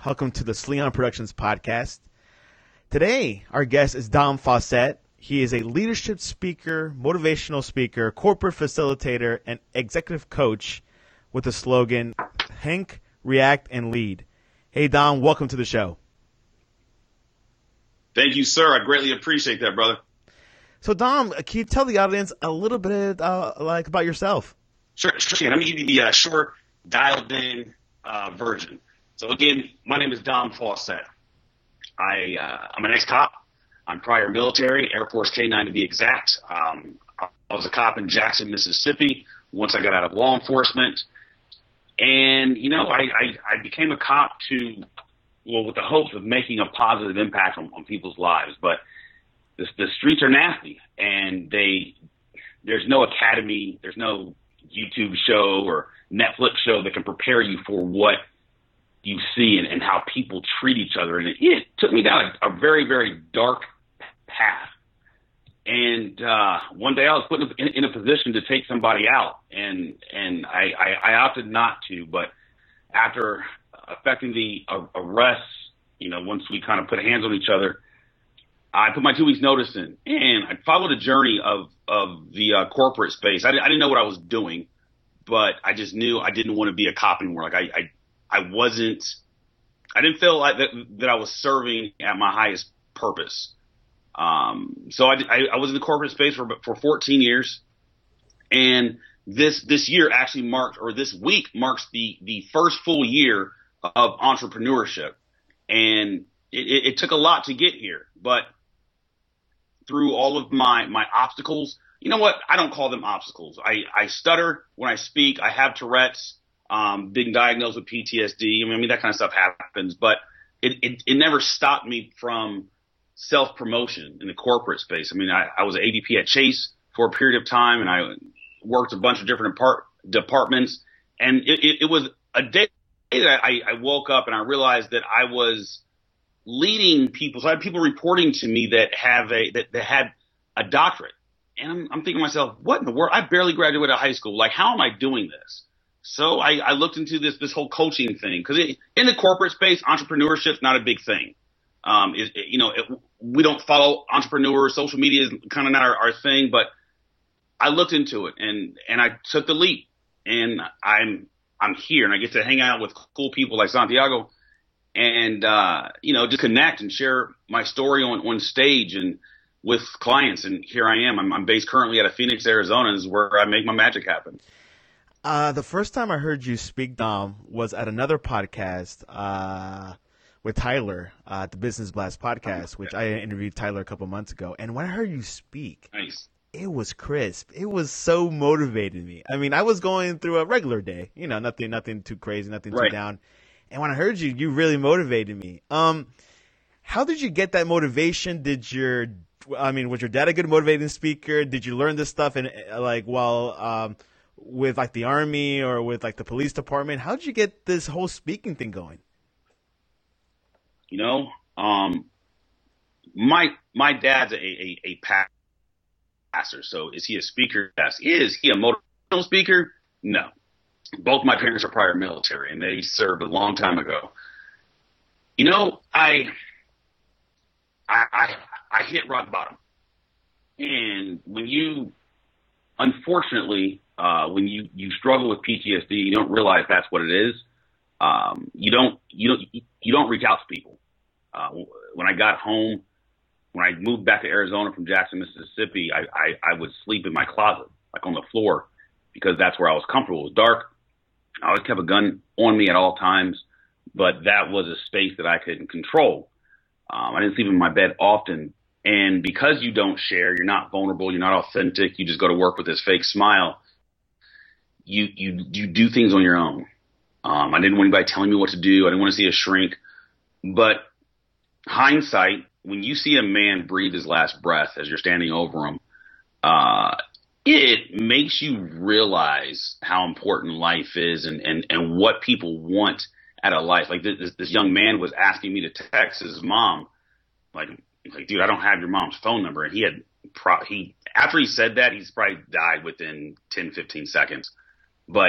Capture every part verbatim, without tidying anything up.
Welcome to the Sleon Productions podcast. Today, our guest is Dom Fawcett. He is a leadership speaker, motivational speaker, corporate facilitator, and executive coach with the slogan, Think, React, and Lead. Hey, Dom, welcome to the show. Thank you, sir. I greatly appreciate that, brother. So, Dom, can you tell the audience a little bit uh, like about yourself? Sure, sure. Let me give you the uh, short, dialed-in uh, version. So, again, my name is Dom Fawcett. I, uh, I'm an ex-cop. I'm prior military, Air Force K nine to be exact. Um, I was a cop in Jackson, Mississippi once I got out of law enforcement. And, you know, I, I, I became a cop to, well, with the hopes of making a positive impact on, on people's lives. But the, the streets are nasty, and they there's no academy, there's no YouTube show or Netflix show that can prepare you for what you see and, and how people treat each other. And it, it took me down a, a very, very dark path. And uh, one day I was put in, in a position to take somebody out, and and I, I, I opted not to. But after effecting the uh, arrests, you know, once we kind of put hands on each other, I put my two weeks notice in, and I followed a journey of of the uh, corporate space. I, I didn't know what I was doing, but I just knew I didn't want to be a cop anymore. Like I, I, I wasn't, I didn't feel like that, that I was serving at my highest purpose. Um, so I, I, I was in the corporate space for for fourteen years, and this this year actually marked, or this week marks the the first full year of entrepreneurship, and it, it, it took a lot to get here, but through all of my, my obstacles, you know what? I don't call them obstacles. I, I stutter when I speak. I have Tourette's, um, being diagnosed with P T S D. I mean, I mean that kind of stuff happens, but it, it, it never stopped me from self-promotion in the corporate space. I mean, I, I was an A V P at Chase for a period of time, and I worked a bunch of different depart, departments. And it, it, it was a day that I, I woke up and I realized that I was leading people. So I had people reporting to me that have a that, that had a doctorate, and I'm, I'm thinking to myself, what in the world? I barely graduated high school. Like, how am I doing this? So I, I looked into this this whole coaching thing, because in the corporate space, entrepreneurship's not a big thing. Um, it, it, you know, it, we don't follow entrepreneurs. Social media is kind of not our, our thing. But I looked into it, and and I took the leap, and I'm I'm here, and I get to hang out with cool people like Santiago. And, uh, you know, just connect and share my story on, on stage and with clients. And here I am. I'm, I'm based currently out of Phoenix, Arizona, is where I make my magic happen. Uh, the first time I heard you speak, Dom, was at another podcast uh, with Tyler, uh, the Business Blast podcast, which I interviewed Tyler a couple months ago. And when I heard you speak, nice. It was crisp. It was so motivating me. I mean, I was going through a regular day, you know, nothing, nothing too crazy, nothing too right. down. And when I heard you, you really motivated me. Um, how did you get that motivation? Did your, I mean, was your dad a good motivating speaker? Did you learn this stuff in like while um, with like the Army or with like the police department? How did you get this whole speaking thing going? You know, um, my my dad's a a, a pastor. So is he a speaker? Yes. Is he a motivational speaker? No. Both my parents are prior military, and they served a long time ago. You know, I, I, I, I hit rock bottom. And when you, unfortunately, uh, when you, you struggle with P T S D, you don't realize that's what it is. Um, you don't, you don't, you don't reach out to people. Uh, when I got home, when I moved back to Arizona from Jackson, Mississippi, I, I, I would sleep in my closet, like on the floor, because that's where I was comfortable. It was dark. I always kept a gun on me at all times, but that was a space that I couldn't control. Um, I didn't sleep in my bed often. And because you don't share, you're not vulnerable, you're not authentic, you just go to work with this fake smile, you you you do things on your own. Um, I didn't want anybody telling me what to do. I didn't want to see a shrink. But hindsight, when you see a man breathe his last breath as you're standing over him, uh, it makes you realize how important life is and, and, and what people want out of life. Like this, this young man was asking me to text his mom. Like, like, dude, I don't have your mom's phone number. And he had pro- he, after he said that, he's probably died within ten, fifteen seconds. But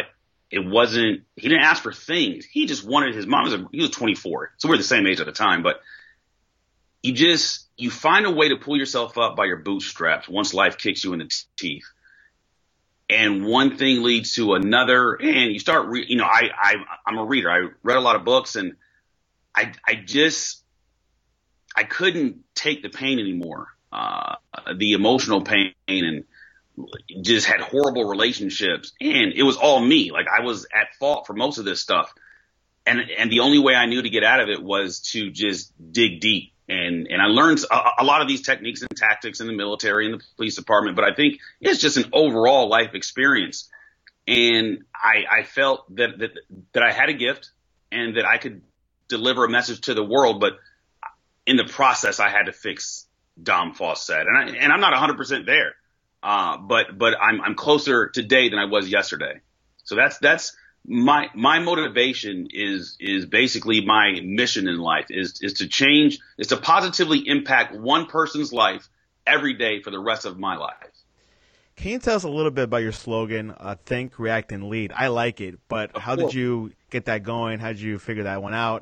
It wasn't, he didn't ask for things. He just wanted his mom. He was, he was twenty-four. So we we're the same age at the time, but you just, you find a way to pull yourself up by your bootstraps once life kicks you in the t- teeth. And one thing leads to another, and you start, re- you know, I, I, I'm a reader. I read a lot of books, and I, I just, I couldn't take the pain anymore. Uh, the emotional pain, and just had horrible relationships, and it was all me. Like, I was at fault for most of this stuff. And, and the only way I knew to get out of it was to just dig deep. And, and I learned a, a lot of these techniques and tactics in the military and the police department, but I think it's just an overall life experience. And I, I felt that, that, that I had a gift and that I could deliver a message to the world, but in the process, I had to fix Dom Fawcett. And I, and I'm not a hundred percent there. Uh, but, but I'm, I'm closer today than I was yesterday. So that's, that's, My my motivation is is basically my mission in life is is to change, is to positively impact one person's life every day for the rest of my life. Can you tell us a little bit about your slogan, uh, Think, React, and Lead? I like it, but how did you get that going? How did you figure that one out?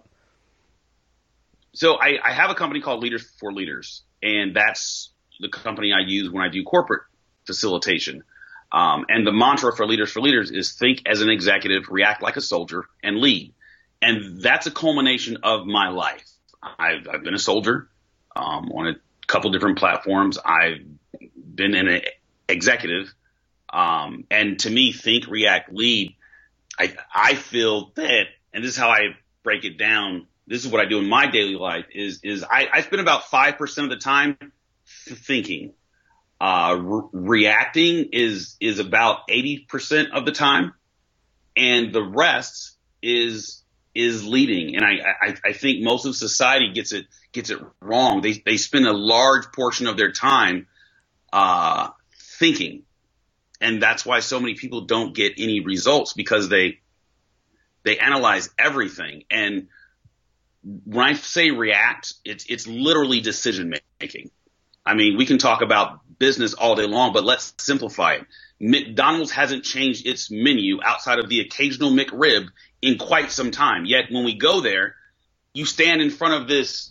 So I, I have a company called Leaders for Leaders, and that's the company I use when I do corporate facilitation. Um, and the mantra for Leaders for Leaders is think as an executive, react like a soldier, and lead. And that's a culmination of my life. I've, I've been a soldier um, on a couple different platforms. I've been an executive. Um, and to me, think, react, lead, I, I feel that, and this is how I break it down, this is what I do in my daily life, is, is I, I spend about five percent of the time thinking. Uh, re- reacting is, is about eighty percent of the time, and the rest is, is leading. And I, I, I think most of society gets it, gets it wrong. They, they spend a large portion of their time, uh, thinking. And that's why so many people don't get any results, because they, they analyze everything. And when I say react, it's, it's literally decision making. I mean, we can talk about business all day long, but let's simplify it. McDonald's hasn't changed its menu outside of the occasional McRib in quite some time. Yet when we go there, you stand in front of this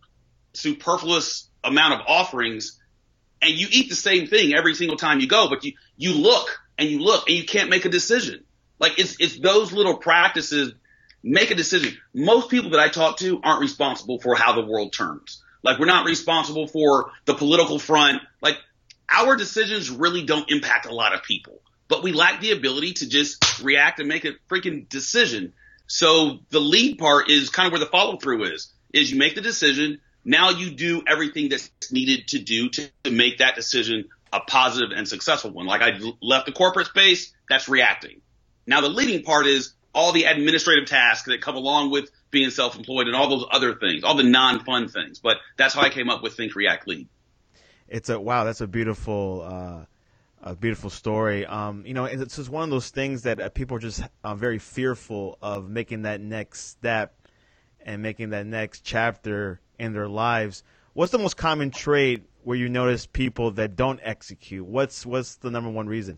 superfluous amount of offerings and you eat the same thing every single time you go, but you, you look and you look and you can't make a decision. Like, it's, it's those little practices. Make a decision. Most people that I talk to aren't responsible for how the world turns. Like, we're not responsible for the political front. Like, our decisions really don't impact a lot of people, but we lack the ability to just react and make a freaking decision. So the lead part is kind of where the follow through is, is you make the decision. Now you do everything that's needed to do to, to make that decision a positive and successful one. Like, I left the corporate space, that's reacting. Now the leading part is all the administrative tasks that come along with being self-employed and all those other things, all the non-fun things. But that's how I came up with Think, React, Lead. It's a wow. That's a beautiful, uh, a beautiful story. Um, you know, it's just one of those things that uh, people are just uh, very fearful of making that next step and making that next chapter in their lives. What's the most common trait where you notice people that don't execute? What's what's the number one reason?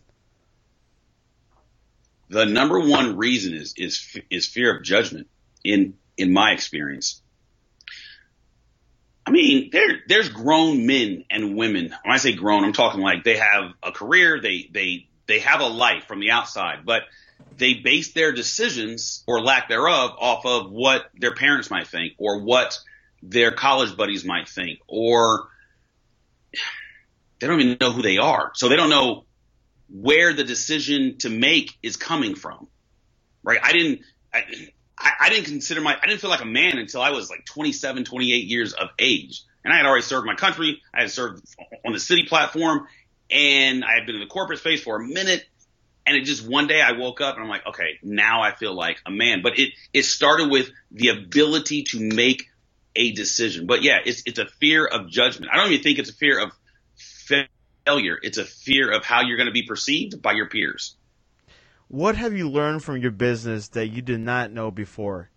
The number one reason is is is fear of judgment. In in my experience, I mean, there there's grown men and women. When I say grown, I'm talking like they have a career, they they they have a life from the outside, but they base their decisions or lack thereof off of what their parents might think, or what their college buddies might think, or they don't even know who they are, so they don't know where the decision to make is coming from. Right? I didn't. I, I, I didn't consider my, I didn't feel like a man until I was like twenty-seven, twenty-eight years of age. And I had already served my country. I had served on the city platform, and I had been in the corporate space for a minute. And it just, one day I woke up and I'm like, okay, now I feel like a man. But it, it started with the ability to make a decision. But yeah, it's, it's a fear of judgment. I don't even think it's a fear of failure. It's a fear of how you're going to be perceived by your peers. What have you learned from your business that you did not know before?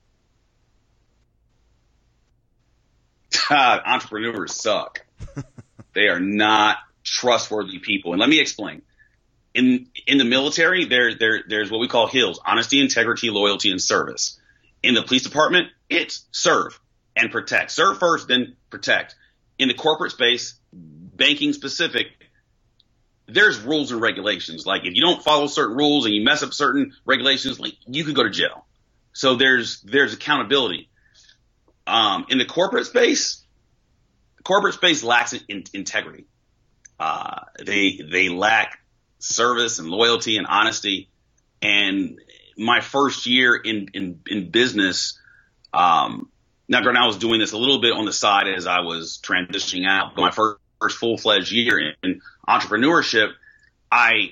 Entrepreneurs suck. They are not trustworthy people. And let me explain. in in the military, there there there's what we call HILS: honesty, integrity, loyalty, and service. In the police department, it's serve and protect. Serve first, then protect. In the corporate space, banking specific, there's rules and regulations. Like if you don't follow certain rules and you mess up certain regulations, like you could go to jail. So there's there's accountability. Um, in the corporate space, corporate space lacks in, integrity. Uh, they they lack service and loyalty and honesty. And my first year in in, in business, um, now granted I was doing this a little bit on the side as I was transitioning out. But my first, first full fledged year in, in entrepreneurship, I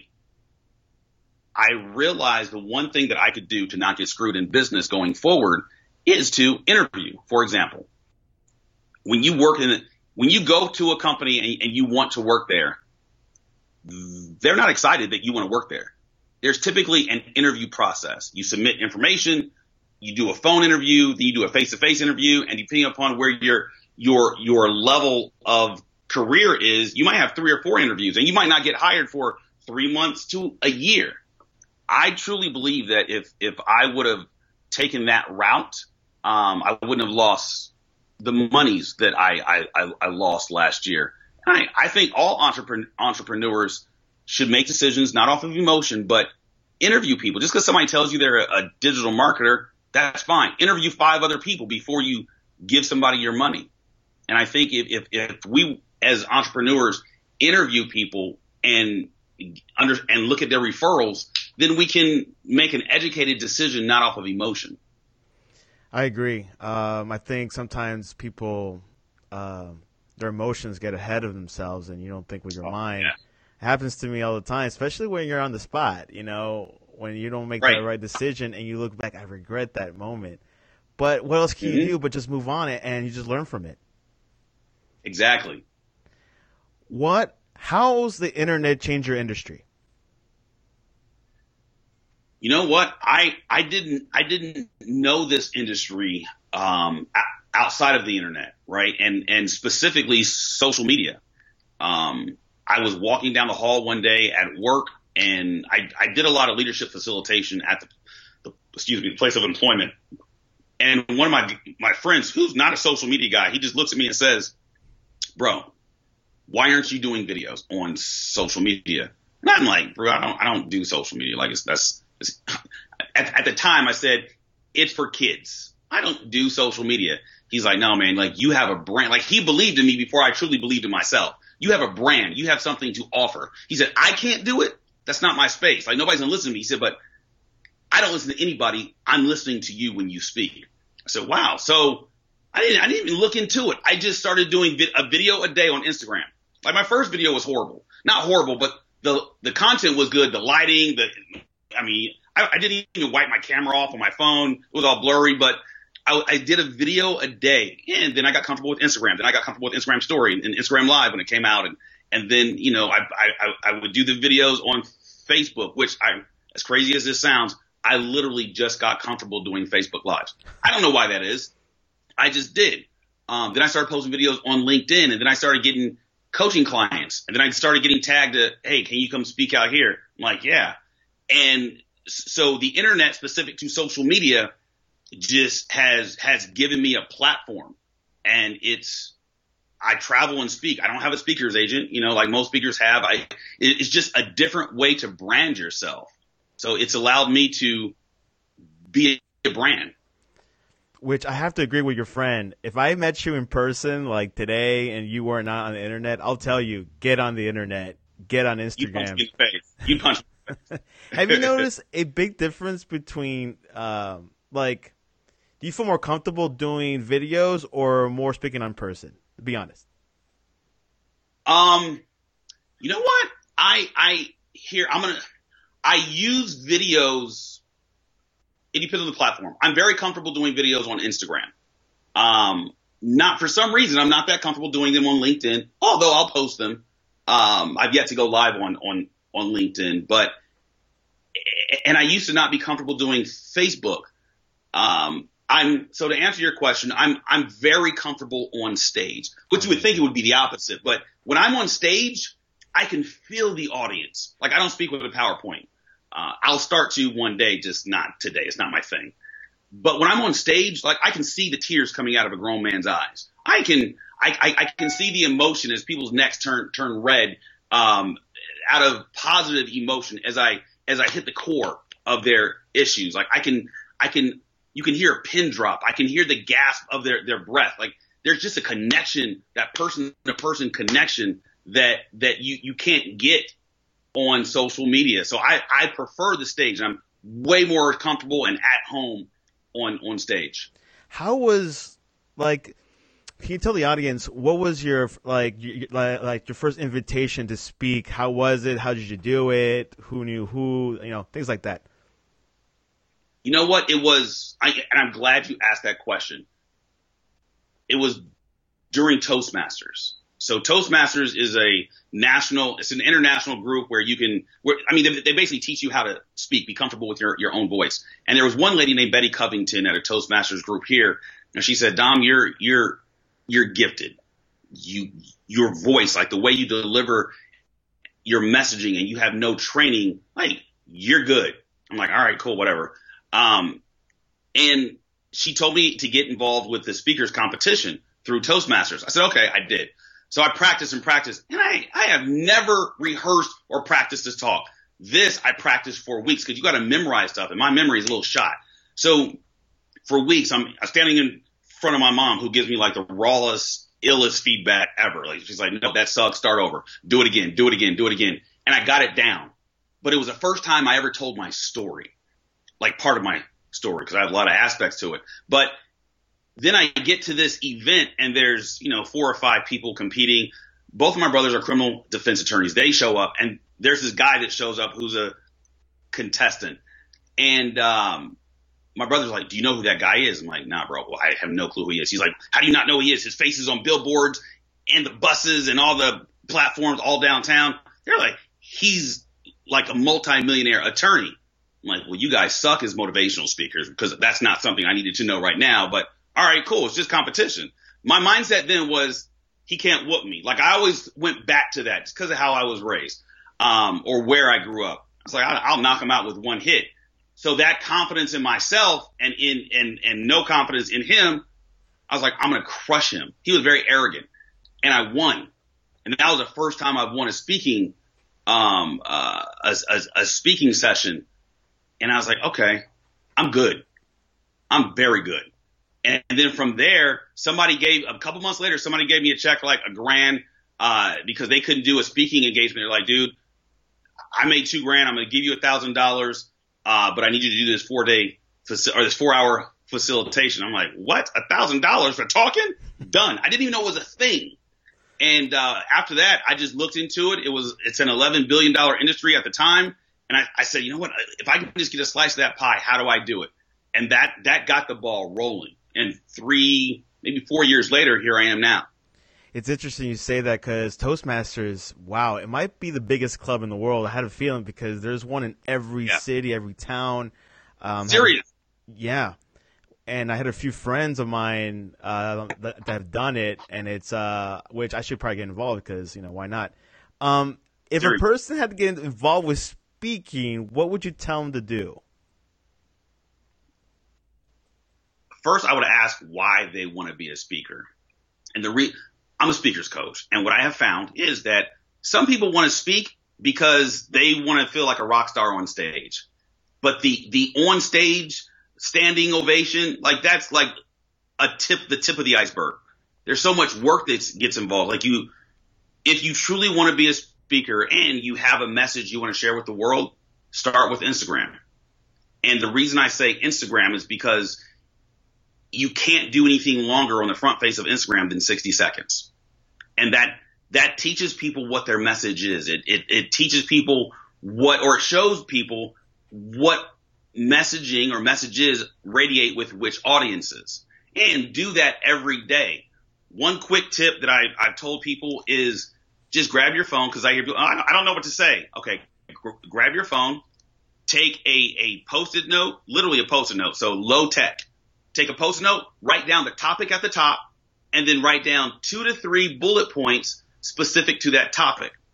I realized the one thing that I could do to not get screwed in business going forward is to interview. For example, when you work in, when you go to a company and, and you want to work there, they're not excited that you want to work there. There's typically an interview process. You submit information, you do a phone interview, then you do a face-to-face interview, and depending upon where your your your level of career is, you might have three or four interviews, and you might not get hired for three months to a year. I truly believe that if if I would have taken that route, um, I wouldn't have lost the monies that I I, I lost last year. And I, I think all entrepreneur, entrepreneurs should make decisions not off of emotion, but interview people. Just because somebody tells you they're a, a digital marketer, that's fine. Interview five other people before you give somebody your money. And I think if if, if we as entrepreneurs interview people and under and look at their referrals, then we can make an educated decision, not off of emotion. I agree. Um, I think sometimes people, uh, their emotions get ahead of themselves, and you don't think with your oh, mind. Yeah. It happens to me all the time, especially when you're on the spot. You know, when you don't make right. the right decision, and you look back, I regret that moment. But what else can mm-hmm. you do but just move on it, and you just learn from it? Exactly. What? How's the internet changed your industry? You know what? I, I didn't I didn't know this industry um, outside of the internet, right? And and specifically social media. Um, I was walking down the hall one day at work, and I, I did a lot of leadership facilitation at the, the excuse me the place of employment. And one of my my friends, who's not a social media guy, he just looks at me and says, "Bro, why aren't you doing videos on social media?" And I'm like, "Bro, I don't I don't do social media. Like it's that's." At, at the time I said, it's for kids. I don't do social media. He's like, no, man, like you have a brand. Like he believed in me before I truly believed in myself. You have a brand. You have something to offer. He said, I can't do it. That's not my space. Like nobody's gonna listen to me. He said, but I don't listen to anybody. I'm listening to you when you speak. I said, wow. So I didn't, I didn't even look into it. I just started doing vi- a video a day on Instagram. Like my first video was horrible, not horrible, but the, the content was good. The lighting, the, I mean, I, I didn't even wipe my camera off on my phone. It was all blurry, but I, I did a video a day, and then I got comfortable with Instagram. Then I got comfortable with Instagram Story and Instagram Live when it came out, and and then you know I I, I would do the videos on Facebook, which I, as crazy as this sounds, I literally just got comfortable doing Facebook Lives. I don't know why that is. I just did. Um, then I started posting videos on LinkedIn, and then I started getting coaching clients, and then I started getting tagged to, hey, can you come speak out here? I'm like, yeah. And so the internet specific to social media just has has given me a platform, and it's I travel and speak. I don't have a speaker's agent, you know, like most speakers have. I it's just a different way to brand yourself. So it's allowed me to be a brand. Which I have to agree with your friend. If I met you in person like today and you were not on the internet, I'll tell you, get on the internet, get on Instagram. You punch me in the face. You punch me. Have you noticed a big difference between, um, like, do you feel more comfortable doing videos or more speaking on person? To be honest. Um, you know what? I I here I'm gonna I use videos. It depends on the platform. I'm very comfortable doing videos on Instagram. Um, not for some reason I'm not that comfortable doing them on LinkedIn, although I'll post them. Um, I've yet to go live on on. on LinkedIn, but, and I used to not be comfortable doing Facebook. Um, I'm, so to answer your question, I'm, I'm very comfortable on stage, which you would think it would be the opposite. But when I'm on stage, I can feel the audience. Like, I don't speak with a PowerPoint. Uh, I'll start to one day, just not today. It's not my thing. But when I'm on stage, like, I can see the tears coming out of a grown man's eyes. I can, I, I, I can see the emotion as people's necks turn, turn red, um, out of positive emotion as I, as I hit the core of their issues. Like, I can, I can, you can hear a pin drop. I can hear the gasp of their, their breath. Like, there's just a connection, that person to person connection that, that you, you can't get on social media. So I, I prefer the stage. I'm way more comfortable and at home on, on stage. How was, like, can you tell the audience, what was your, like, your, like, like your first invitation to speak? How was it? How did you do it? Who knew who? You know, things like that. You know what? It was, I, and I'm glad you asked that question. It was during Toastmasters. So Toastmasters is a national, it's an international group where you can, where, I mean, they, they basically teach you how to speak, be comfortable with your, your own voice. And there was one lady named Betty Covington at a Toastmasters group here. And she said, Dom, you're, you're, you're gifted. You, your voice, like the way you deliver your messaging and you have no training, like, you're good. I'm like, all right, cool, whatever. Um, and she told me to get involved with the speakers competition through Toastmasters. I said, okay, I did. So I practiced and practiced, and I, I have never rehearsed or practiced this talk. This I practiced for weeks because you got to memorize stuff, and my memory is a little shot. So for weeks, I'm, I'm standing in front of my mom, who gives me like the rawest, illest feedback ever. Like, she's like, no, that sucks. Start over. Do it again. Do it again. Do it again. And I got it down. But it was the first time I ever told my story, like part of my story, because I have a lot of aspects to it. But then I get to this event and there's, you know, four or five people competing. Both of my brothers are criminal defense attorneys. They show up and there's this guy that shows up who's a contestant. And, um, my brother's like, do you know who that guy is? I'm like, nah, bro. Well, I have no clue who he is. He's like, how do you not know who he is? His face is on billboards and the buses and all the platforms all downtown. They're like, he's like a multimillionaire attorney. I'm like, well, you guys suck as motivational speakers because that's not something I needed to know right now. But all right, cool. It's just competition. My mindset then was, he can't whoop me. Like, I always went back to that just because of how I was raised, um, or where I grew up. I was like, I'll knock him out with one hit. So that confidence in myself and in, and, and no confidence in him, I was like, I'm going to crush him. He was very arrogant and I won. And that was the first time I've won a speaking, um, uh, a, a, a speaking session. And I was like, okay, I'm good. I'm very good. And then from there, somebody gave, a couple months later, somebody gave me a check for like a grand, uh, because they couldn't do a speaking engagement. They're like, dude, I made two grand. I'm going to give you a thousand dollars. Uh, but I need you to do this four day faci- or this four hour facilitation. I'm like, what? A thousand dollars for talking? Done. I didn't even know it was a thing. And, uh, after that, I just looked into it. It was, it's an eleven billion dollars industry at the time. And I, I said, you know what? If I can just get a slice of that pie, how do I do it? And that, that got the ball rolling. And three, maybe four years later, here I am now. It's interesting you say that because Toastmasters, wow, it might be the biggest club in the world. I had a feeling because there's one in every yeah. city, every town. Um, Serious? Had, yeah. And I had a few friends of mine uh, that, that have done it, and it's uh, which I should probably get involved because, you know, why not? Um, if Serious. a person had to get involved with speaking, what would you tell them to do? First, I would ask why they want to be a speaker. And the re- I'm a speaker's coach. And what I have found is that some people want to speak because they want to feel like a rock star on stage. But the, the on stage standing ovation, like that's like a tip, the tip of the iceberg. There's so much work that gets involved. Like you, if you truly want to be a speaker and you have a message you want to share with the world, start with Instagram. And the reason I say Instagram is because you can't do anything longer on the front face of Instagram than sixty seconds. And that, that teaches people what their message is. It, it, it teaches people what, or it shows people what messaging or messages radiate with which audiences, and do that every day. One quick tip that I, I've told people is just grab your phone. Cause I hear people, I don't know what to say. Okay. Gr- grab your phone, take a, a post-it note, literally a post-it note. So low tech. Take a post-it note, write down the topic at the top, and then write down two to three bullet points specific to that topic.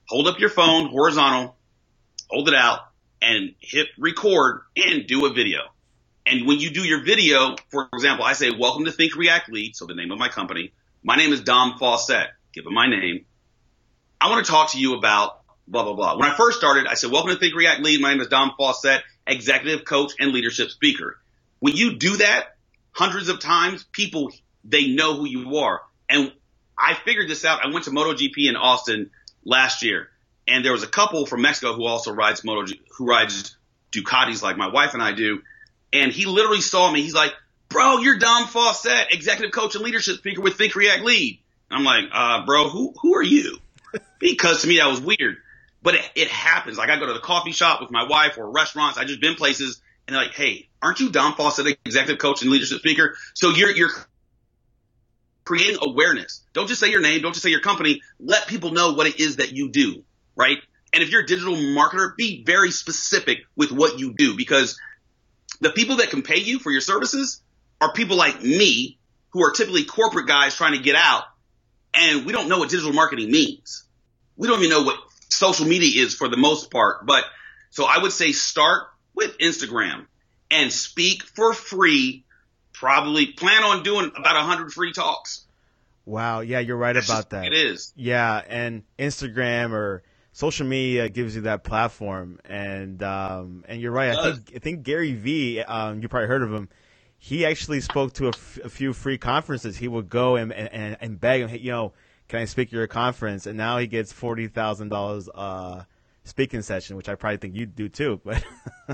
hold up your phone horizontal, hold it out, and hit record and do a video. And when you do your video, for example, I say, welcome to Think React Lead, so the name of my company. My name is Dom Fawcett. Give him my name. I want to talk to you about blah, blah, blah. When I first started, I said, welcome to Think React Lead. My name is Dom Fawcett, executive coach and leadership speaker. When you do that hundreds of times, people, they know who you are. And I figured this out. I went to MotoGP in Austin last year, and there was a couple from Mexico who also rides MotoGP, who rides Ducatis like my wife and I do. And he literally saw me. He's like, bro, you're Dom Fawcett, executive coach and leadership speaker with Think React Lead. And I'm like, uh, bro, who, who are you? Because to me, that was weird. But it, it happens. Like I go to the coffee shop with my wife or restaurants. I just been places and they're like, hey, aren't you Dom Fawcett, executive coach and leadership speaker? So you're, you're creating awareness. Don't just say your name. Don't just say your company. Let people know what it is that you do, right? And if you're a digital marketer, be very specific with what you do, because the people that can pay you for your services are people like me who are typically corporate guys trying to get out, and we don't know what digital marketing means. We don't even know what social media is for the most part. But so I would say start with Instagram and speak for free. Probably plan on doing about one hundred free talks. Wow. Yeah, you're right That's about just, that. It is. Yeah, and Instagram or social media gives you that platform, and um, and you're right. I think I think Gary Vee, um, you probably heard of him. He actually spoke to a, f- a few free conferences. He would go and and, and beg him, hey, you know, can I speak at your conference? And now he gets forty thousand dollars uh speaking session, which I probably think you do too. But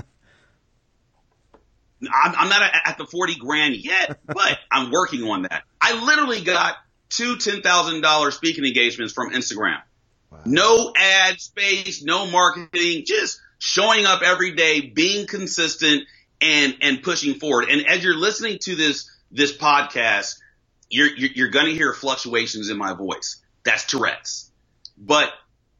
I'm, I'm not at the forty grand yet, but I'm working on that. I literally got two ten thousand dollars speaking engagements from Instagram. Wow. No ad space, no marketing, just showing up every day, being consistent and, and pushing forward. And as you're listening to this, this podcast, you're, you're, you're going to hear fluctuations in my voice. That's Tourette's, but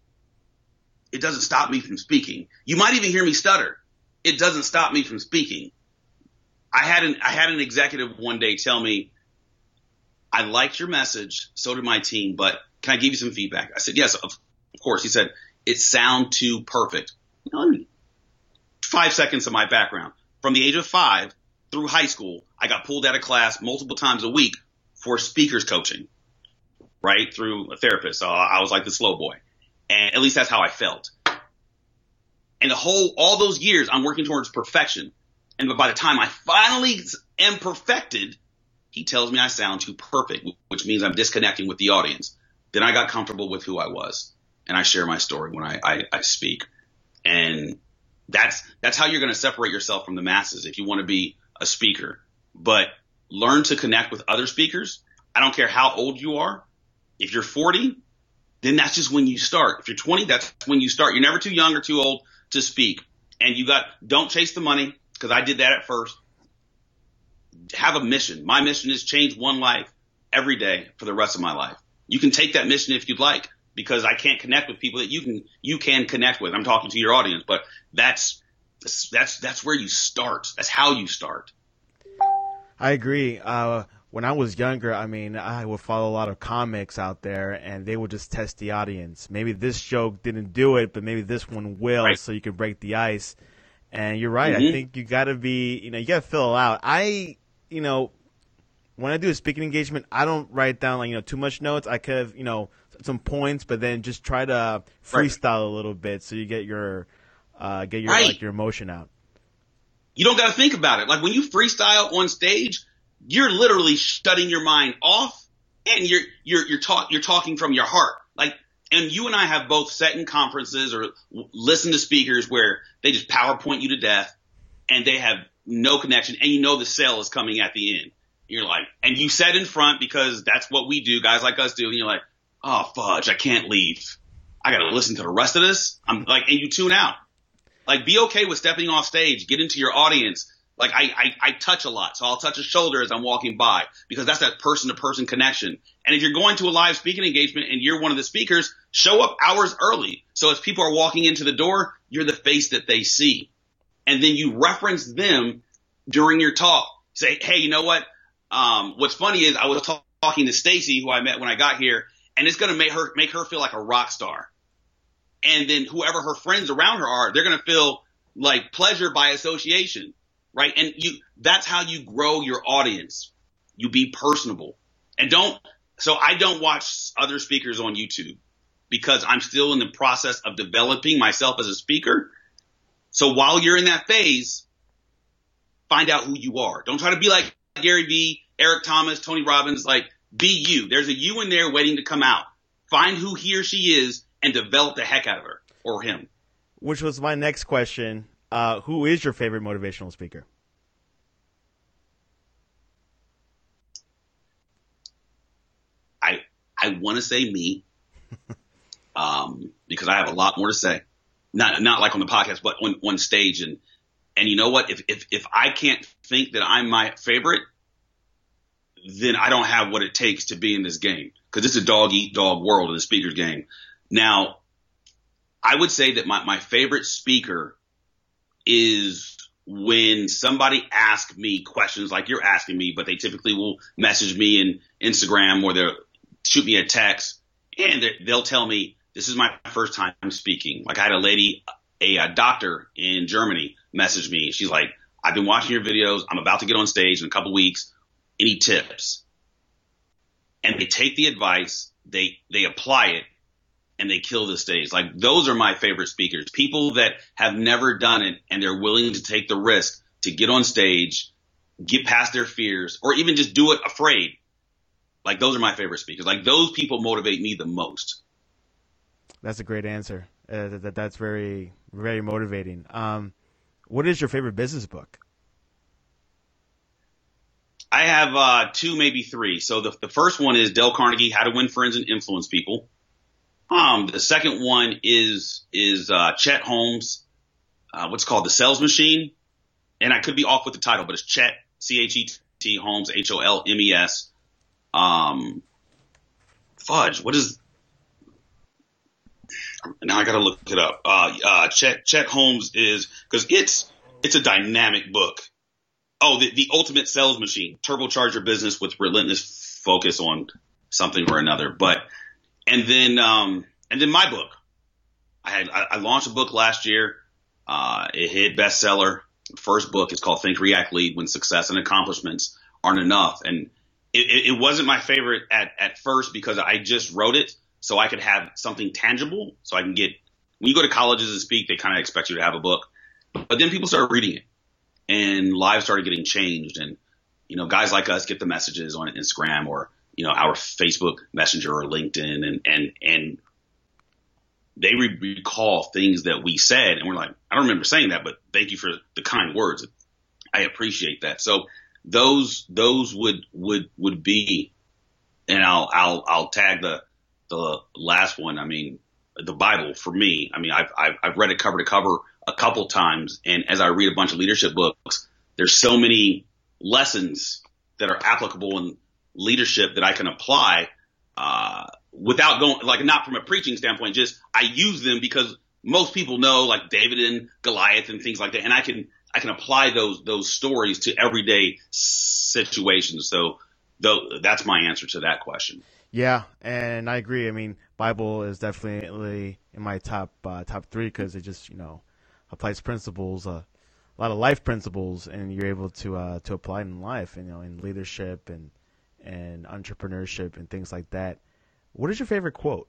it doesn't stop me from speaking. You might even hear me stutter. It doesn't stop me from speaking. I had an, I had an executive one day tell me, I liked your message. So did my team, but can I give you some feedback? I said, yes, of course. He said, it sound too perfect. You know, five seconds of my background. From the age of five through high school, I got pulled out of class multiple times a week for speakers coaching, right? Through a therapist. So I was like the slow boy. And at least that's how I felt. And the whole, all those years, I'm working towards perfection. And by the time I finally am perfected, he tells me I sound too perfect, which means I'm disconnecting with the audience. Then I got comfortable with who I was, and I share my story when I, I, I speak. And that's that's how you're going to separate yourself from the masses if you want to be a speaker. But learn to connect with other speakers. I don't care how old you are. If you're forty, then that's just when you start. If you're twenty, that's when you start. You're never too young or too old to speak. And you got don't chase the money, because I did that at first. Have a mission. My mission is change one life every day for the rest of my life. You can take that mission if you'd like, because I can't connect with people that you can you can connect with. I'm talking to your audience, but that's that's that's where you start. That's how you start. I agree. Uh, when I was younger, I mean, I would follow a lot of comics out there, and they would just test the audience. Maybe this joke didn't do it, but maybe this one will, right, so you can break the ice. And you're right. Mm-hmm. I think you got to be, you know, you got to fill out. I, you know, when I do a speaking engagement, I don't write down, like, you know, too much notes. I could have, you know, some points, but then just try to freestyle right. a little bit so you get your, uh, get your, right. like, your emotion out. You don't got to think about it. Like when you freestyle on stage, you're literally shutting your mind off, and you're, you're, you're talk, you're talking from your heart. Like, and you and I have both sat in conferences or listened to speakers where they just PowerPoint you to death and they have no connection, and you know the sale is coming at the end. You're like, and you sat in front because that's what we do, guys like us do. And you're like, oh, fudge, I can't leave. I got to listen to the rest of this. I'm like, and you tune out. Like, be okay with stepping off stage, get into your audience. Like, I, I, I touch a lot, so I'll touch a shoulder as I'm walking by because that's that person-to-person connection. And if you're going to a live speaking engagement and you're one of the speakers, show up hours early. So as people are walking into the door, you're the face that they see. And then you reference them during your talk. Say, hey, you know what? Um, what's funny is I was talk- talking to Stacy, who I met when I got here, and it's going to make her make her feel like a rock star. And then whoever her friends around her are, they're going to feel like pleasure by association, right? And you, that's how you grow your audience. You be personable. And don't, so I don't watch other speakers on YouTube because I'm still in the process of developing myself as a speaker. So while you're in that phase, find out who you are. Don't try to be like Gary Vee, Eric Thomas, Tony Robbins. Like, be you. There's a you in there waiting to come out. Find who he or she is and develop the heck out of her or him. Which was my next question. Uh, who is your favorite motivational speaker? I I want to say me, um, because I have a lot more to say. Not not like on the podcast, but on, on stage. And and you know what? If if if I can't think that I'm my favorite, then I don't have what it takes to be in this game, because it's a dog eat dog world in the speaker's game. Now, I would say that my, my favorite speaker is when somebody asks me questions like you're asking me, but they typically will message me in Instagram or they'll shoot me a text and they'll tell me, this is my first time speaking. Like I had a lady, a, a doctor in Germany message me. She's like, I've been watching your videos. I'm about to get on stage in a couple weeks. Any tips? And they take the advice, they they apply it, and they kill the stage. Like, those are my favorite speakers. People that have never done it and they're willing to take the risk to get on stage, get past their fears, or even just do it afraid. Like, those are my favorite speakers. Like, those people motivate me the most. That's a great answer. Uh, that that's very very motivating. Um, what is your favorite business book? I have uh, two, maybe three. So the, the first one is Dale Carnegie, How to Win Friends and Influence People. Um, the second one is is uh, Chet Holmes, uh, what's called The Sales Machine. And I could be off with the title, but it's Chet, C H E T, Holmes, H O L M E S. Um, fudge, what is – now I got to look it up. Uh, uh, Chet, Chet Holmes is – because it's it's a dynamic book. Oh, the, the Ultimate Sales Machine, turbocharge your business with relentless focus on something or another. But and then um, and then my book, I had I, I launched a book last year. Uh, it hit bestseller. First book is called Think, React, Lead When Success and Accomplishments Aren't Enough. And it, it, it wasn't my favorite at at first because I just wrote it so I could have something tangible. So I can get when you go to colleges and speak, they kind of expect you to have a book. But then people started reading it. And lives started getting changed. And, you know, guys like us get the messages on Instagram or, you know, our Facebook Messenger or LinkedIn. And, and, and they re- recall things that we said. And we're like, I don't remember saying that, but thank you for the kind words. I appreciate that. So those, those would, would, would be, and I'll, I'll, I'll tag the, the last one. I mean, the Bible for me. I mean, I've, I've, I've read it cover to cover a couple times. And as I read a bunch of leadership books, there's so many lessons that are applicable in leadership that I can apply, uh, without going, like, not from a preaching standpoint, just I use them because most people know, like David and Goliath and things like that. And I can, I can apply those, those stories to everyday situations. So though, that's my answer to that question. Yeah, and I agree. I mean, Bible is definitely in my top uh, top three because it just, you know, applies principles, uh, a lot of life principles, and you're able to uh, to apply it in life, you know, in leadership and and entrepreneurship and things like that. What is your favorite quote?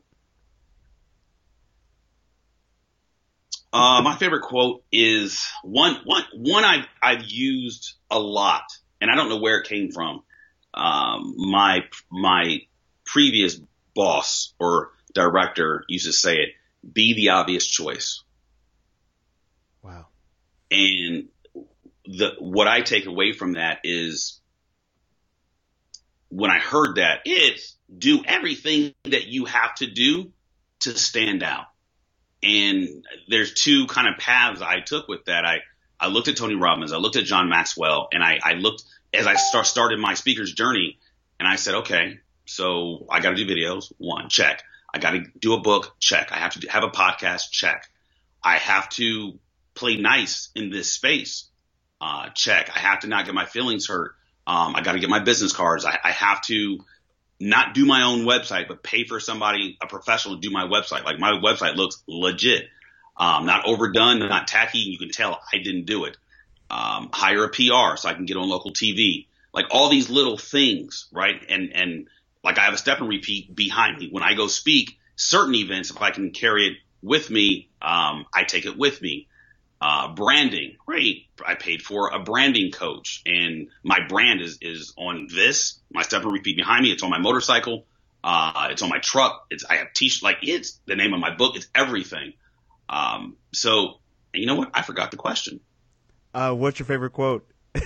Uh, my favorite quote is one one one I I've used a lot, and I don't know where it came from. Um, my my previous boss or director used to say it: "Be the obvious choice." Wow. And the what I take away from that is when I heard that, it's do everything that you have to do to stand out. And there's two kind of paths I took with that. I, I looked at Tony Robbins, I looked at John Maxwell, and I, I looked as I start, started my speaker's journey, and I said, okay, so I got to do videos. One, check. I got to do a book. Check. I have to have a podcast. Check. I have to play nice in this space. Uh, check. I have to not get my feelings hurt. Um, I got to get my business cards. I, I have to not do my own website, but pay for somebody, a professional, to do my website. Like my website looks legit, um, not overdone, not tacky. You can tell I didn't do it. Um, hire a P R so I can get on local T V. Like all these little things, right? And and like I have a step and repeat behind me when I go speak. Certain events, if I can carry it with me, um, I take it with me. Uh, branding, right? I paid for a branding coach, and my brand is is on this. My step and repeat behind me. It's on my motorcycle. Uh, it's on my truck. It's I have t-shirts. Like it's the name of my book. It's everything. Um, so you know what? I forgot the question. Uh, what's your favorite quote?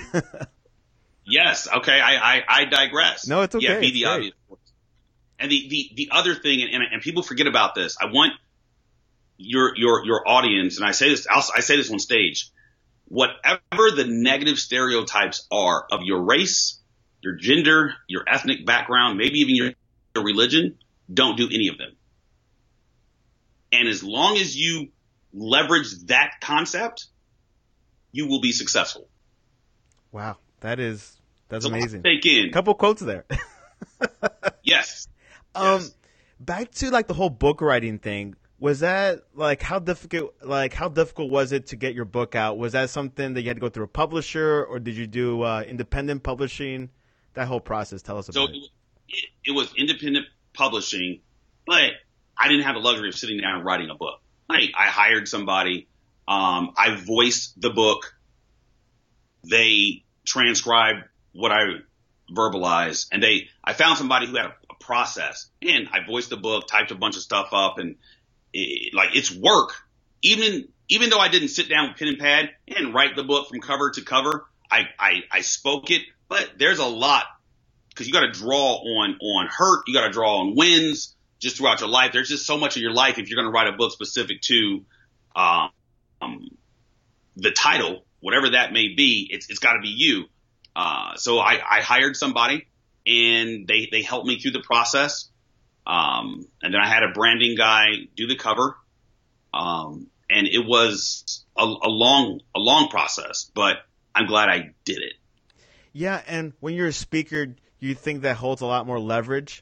Yes. Okay. I, I I digress. No, it's okay. Yeah. Be it's the great. obvious. And the the the other thing, and and people forget about this. I want your your your audience, and I say this I'll, I say this on stage, whatever the negative stereotypes are of your race, your gender, your ethnic background, maybe even your, your religion, don't do any of them. And as long as you leverage that concept, you will be successful. Wow, that is that's so amazing. Take in. Couple quotes there. Yes. Um, yes. Back to like the whole book writing thing. Was that like how difficult? Like how difficult was it to get your book out? Was that something that you had to go through a publisher, or did you do uh, independent publishing? That whole process. Tell us about so it. it. It was independent publishing, but I didn't have the luxury of sitting down and writing a book. I, I hired somebody. Um, I voiced the book. They transcribed what I verbalized, and they. I found somebody who had a, a process, and I voiced the book, typed a bunch of stuff up, and. It, like it's work. Even even though I didn't sit down with pen and pad and write the book from cover to cover, I I, I spoke it. But there's a lot because you got to draw on on hurt, you got to draw on wins just throughout your life. There's just so much of your life if you're going to write a book specific to um, um, the title, whatever that may be. It's it's got to be you. Uh, so I, I hired somebody, and they they helped me through the process. Um, and then I had a branding guy do the cover. Um, and it was a, a long, a long process, but I'm glad I did it. Yeah. And when you're a speaker, you think that holds a lot more leverage?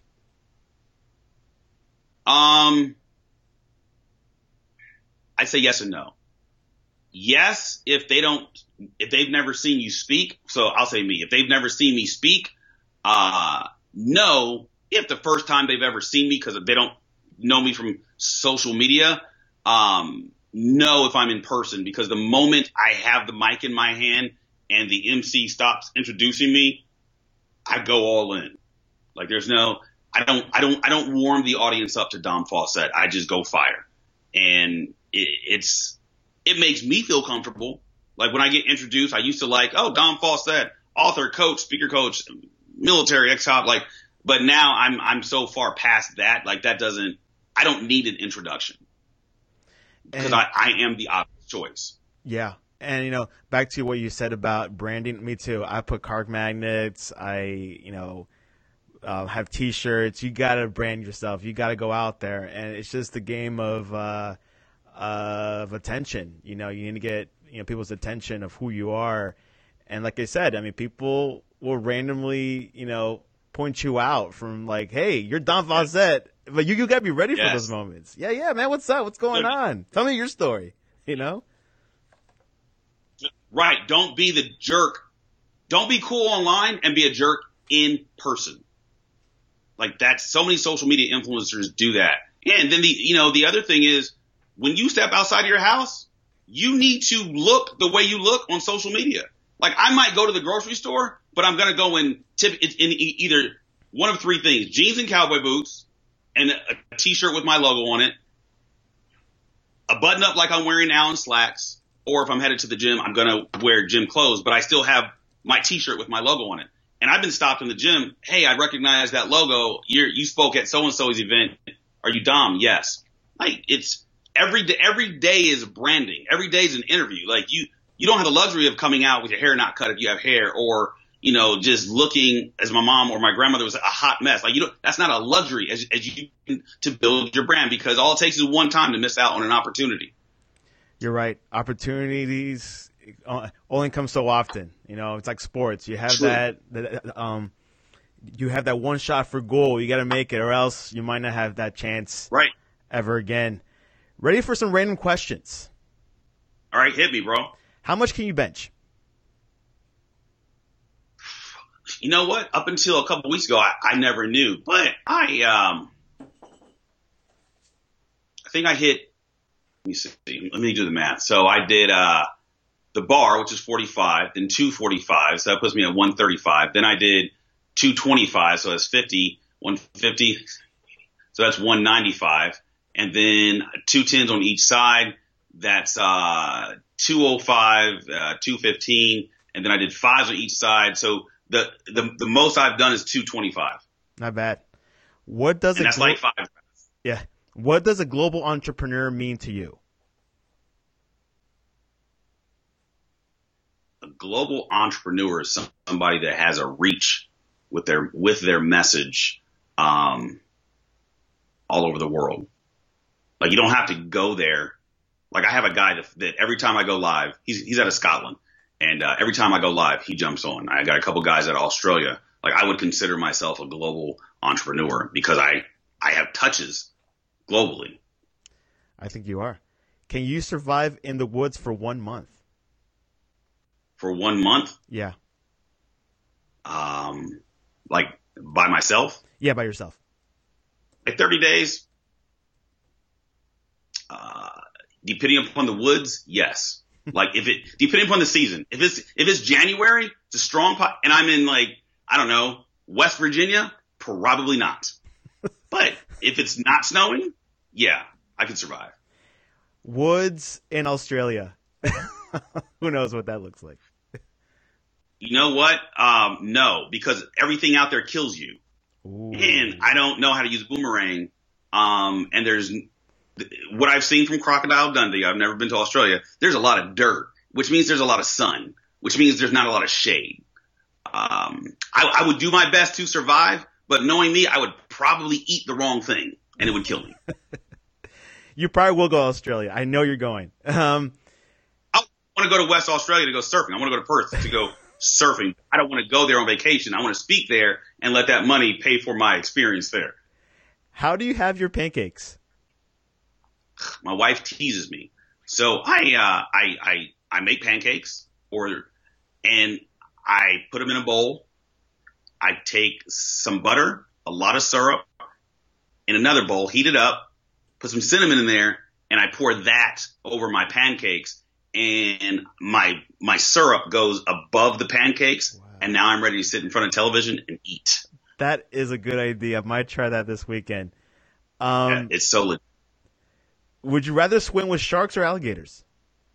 Um, I'd say yes and no. Yes, if they don't, if they've never seen you speak. So I'll say me, if they've never seen me speak, uh, no, if the first time they've ever seen me, because they don't know me from social media, um, no, if I'm in person, because the moment I have the mic in my hand and the M C stops introducing me, I go all in. Like there's no, I don't, I don't, I don't warm the audience up to Dom Fawcett. I just go fire, and it, it's, it makes me feel comfortable. Like when I get introduced, I used to like, oh, Dom Fawcett, author, coach, speaker coach, military, ex-cop, like. But now I'm I'm so far past that, like that doesn't, I don't need an introduction because I, I am the obvious choice. Yeah. And, you know, back to what you said about branding, me too. I put card magnets. I, you know, uh, have T-shirts. You got to brand yourself. You got to go out there. And it's just a game of, uh, of attention. You know, you need to get, you know, people's attention of who you are. And like I said, I mean, people will randomly, you know, point you out from like, hey, you're Dom Fawcett, but you, you got to be ready yes. for those moments. Yeah, yeah, man. What's up? What's going on? Tell me your story, you know? Right. Don't be the jerk. Don't be cool online and be a jerk in person. Like that's so many social media influencers do that. And then the, you know, the other thing is when you step outside of your house, you need to look the way you look on social media. Like I might go to the grocery store, but I'm going to go in, tip, in either one of three things, jeans and cowboy boots and a T-shirt with my logo on it, a button up like I'm wearing now in slacks, or if I'm headed to the gym, I'm going to wear gym clothes, but I still have my T-shirt with my logo on it. And I've been stopped in the gym. Hey, I recognize that logo. You're, you spoke at so-and-so's event. Are you Dom? Yes. Like it's every day, every day is branding. Every day is an interview. Like you, you don't have the luxury of coming out with your hair not cut if you have hair, or, you know, just looking, as my mom or my grandmother was, a hot mess. Like you don't, that's not a luxury as, as you to build your brand, because all it takes is one time to miss out on an opportunity. You're right. Opportunities only come so often. You know, it's like sports. You have True. that, that um, you have that one shot for goal. You got to make it, or else you might not have that chance Right. ever again. Ready for some random questions? All right, hit me, bro. How much can you bench? You know what? Up until a couple weeks ago, I, I never knew, but I um, I think I hit. Let me see. Let me do the math. So I did uh, the bar, which is forty-five, then two forty-five, so that puts me at one thirty-five. Then I did two twenty-five, so that's fifty, one fifty, so that's one ninety-five, and then two tens on each side. That's uh, two oh five, uh, two fifteen, and then I did fives on each side. So the the the most I've done is two twenty-five. Not bad. What does and a that's glo- like five. Yeah. What does a global entrepreneur mean to you? A global entrepreneur is some- somebody that has a reach with their with their message um, all over the world. Like you don't have to go there. Like I have a guy that, that every time I go live, he's he's out of Scotland, and uh, every time I go live, he jumps on. I got a couple guys out of Australia. Like I would consider myself a global entrepreneur because I I have touches globally. I think you are. Can you survive in the woods for one month? For one month, Yeah. um, like by myself, Yeah, by yourself. like thirty days. Uh, depending upon the woods, yes. Like if it, depending upon the season, if it's, if it's January, it's a strong pot and I'm in like, I don't know, West Virginia, probably not. But if it's not snowing, yeah, I can survive. Woods in Australia. Who knows what that looks like? You know what? Um, no, because everything out there kills you. Ooh. And I don't know how to use a boomerang. Um, and there's, what I've seen from Crocodile Dundee, I've never been to Australia, there's a lot of dirt, which means there's a lot of sun, which means there's not a lot of shade. Um, I, I would do my best to survive, but knowing me, I would probably eat the wrong thing and it would kill me. You probably will go to Australia. I know you're going. Um, I want to go to West Australia to go surfing. I want to go to Perth to go surfing. I don't want to go there on vacation. I want to speak there and let that money pay for my experience there. how do you have your pancakes? My wife teases me. So I, uh, I, I, I make pancakes or, and I put them in a bowl. I take some butter, a lot of syrup in another bowl, heat it up, put some cinnamon in there, and I pour that over my pancakes. And my, my syrup goes above the pancakes. Wow. And now I'm ready to sit in front of television and eat. That is a good idea. I might try that this weekend. Um, yeah, it's so lit. Would you rather swim with sharks or alligators?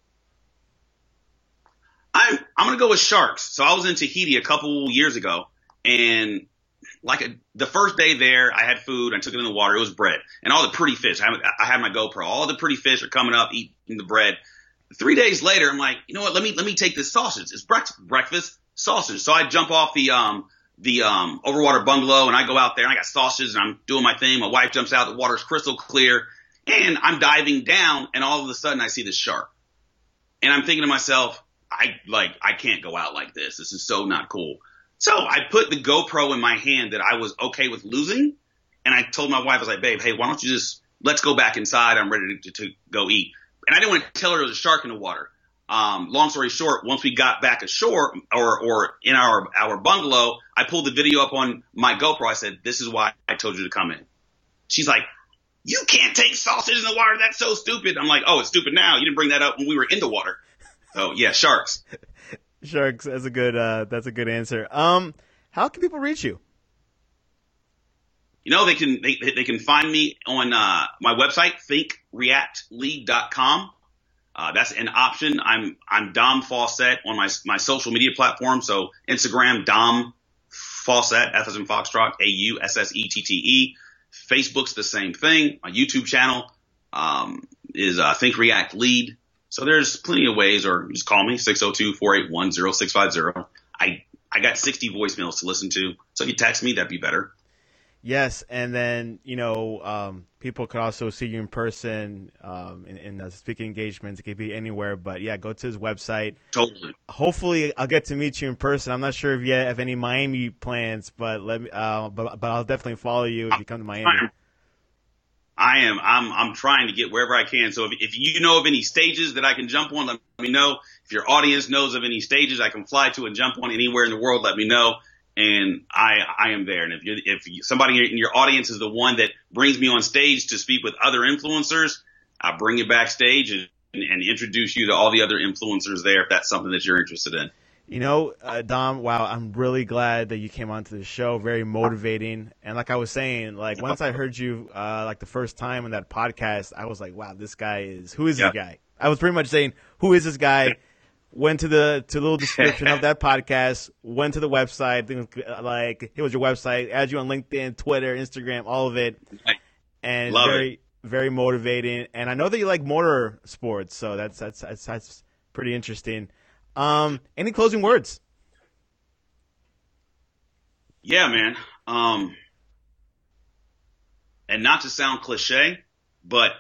I'm I'm gonna go with sharks. So I was in Tahiti a couple years ago, and like a, the first day there, I had food. I took it in the water. It was bread and all the pretty fish. I, I had my GoPro. All the pretty fish are coming up, eating the bread. Three days later, I'm like, you know what? Let me let me take this sausage. It's breakfast, breakfast sausage. So I jump off the um the um overwater bungalow and I go out there and I got sausages and I'm doing my thing. My wife jumps out. The water's crystal clear. And I'm diving down, and all of a sudden I see this shark. And I'm thinking to myself, I like I can't go out like this. This is so not cool. So I put the GoPro in my hand that I was okay with losing, and I told my wife, I was like, babe, hey, why don't you just let's go back inside. I'm ready to, to go eat. And I didn't want to tell her there was a shark in the water. Um, long story short, once we got back ashore or or in our our bungalow, I pulled the video up on my GoPro. I said, this is why I told you to come in. She's like, you can't take sausage in the water. That's so stupid. I'm like, oh, it's stupid now. You didn't bring that up when we were in the water. So yeah, sharks. Sharks. That's a good. Uh, that's a good answer. Um, how can people reach you? You know, they can they they can find me on uh, my website, think react league dot com. Uh, that's an option. I'm I'm Dom Fawcett on my my social media platform. So Instagram, Dom Fawcett, F as in Foxtrot, A U S S E T T E. Facebook's the same thing. My YouTube channel um, is uh, Think React Lead. So there's plenty of ways, or just call me, six oh two, four eight one, oh six five oh. I, I got sixty voicemails to listen to. So if you text me, that'd be better. Yes, and then, you know, um, people could also see you in person um, in, in the speaking engagements. It could be anywhere, but yeah, go to his website. Totally. Hopefully, I'll get to meet you in person. I'm not sure if you have any Miami plans, but let me. Uh, but but I'll definitely follow you if you come to Miami. I am. I'm. I'm trying to get wherever I can. So if, if you know of any stages that I can jump on, let me know. If your audience knows of any stages I can fly to and jump on anywhere in the world, let me know. And I, I am there. And if you, if you, somebody in your audience is the one that brings me on stage to speak with other influencers, I bring you backstage and, and introduce you to all the other influencers there if that's something that you're interested in. You know, uh, Dom, wow, I'm really glad that you came onto the show. Very motivating. And like I was saying, like once I heard you uh, like the first time in that podcast, I was like, wow, this guy is, who is yeah. this guy? I was pretty much saying, who is this guy? Went to the to the little description of that podcast, went to the website, like it was your website, add you on LinkedIn, Twitter, Instagram, all of it. And Love very it. very motivating. And I know that you like motor sports, so that's that's that's, that's pretty interesting. Um, any closing words? Yeah, man. Um, and not to sound cliche, but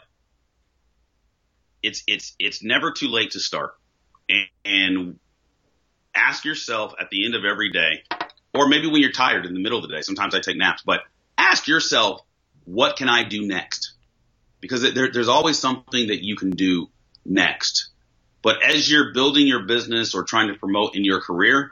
it's it's it's never too late to start. And, and ask yourself at the end of every day, or maybe when you're tired in the middle of the day. Sometimes I take naps, but ask yourself, what can I do next? Because there, there's always something that you can do next. But as you're building your business or trying to promote in your career,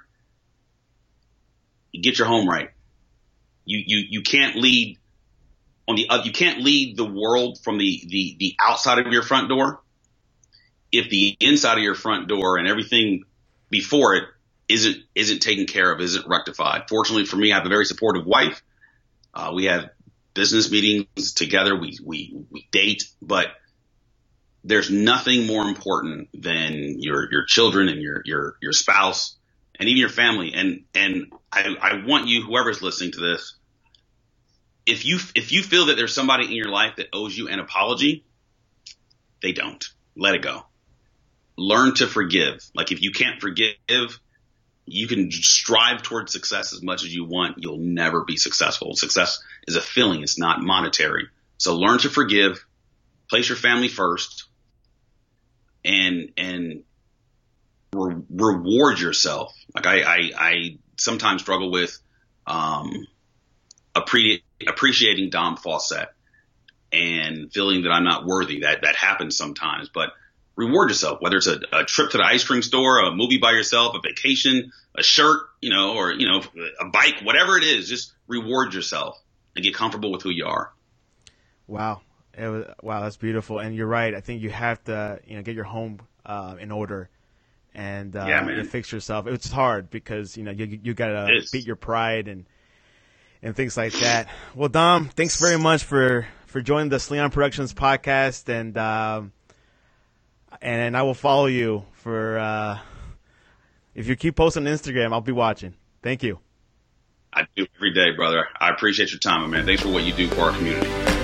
get your home right. You you you can't lead on the uh, you can't lead the world from the, the the outside of your front door if the inside of your front door and everything before it isn't isn't taken care of, isn't rectified. Fortunately for me, I have a very supportive wife. Uh, we have business meetings together. We we we date, but there's nothing more important than your your children and your your your spouse and even your family. And and I, I want you, whoever's listening to this, if you if you feel that there's somebody in your life that owes you an apology, they don't. Let it go. Learn to forgive. Like if you can't forgive, you can strive towards success as much as you want. You'll never be successful. Success is a feeling. It's not monetary. So learn to forgive. Place your family first. And and re- reward yourself. Like I, I, I sometimes struggle with um, appre- appreciating Dom Fawcett and feeling that I'm not worthy. That that happens sometimes, but reward yourself. Whether it's a, a trip to the ice cream store, a movie by yourself, a vacation, a shirt, you know, or you know, a bike, whatever it is, just reward yourself and get comfortable with who you are. Wow. It was, wow, that's beautiful. And you're right. I think you have to, you know, get your home uh, in order and uh, yeah, man. fix yourself. It's hard because, you know, you you got to beat your pride and and things like that. Well, Dom, thanks very much for, for joining the Sleon Productions podcast. And um, and I will follow you for uh, if you keep posting on Instagram, I'll be watching. Thank you. I do every day, brother. I appreciate your time, man. Thanks for what you do for our community.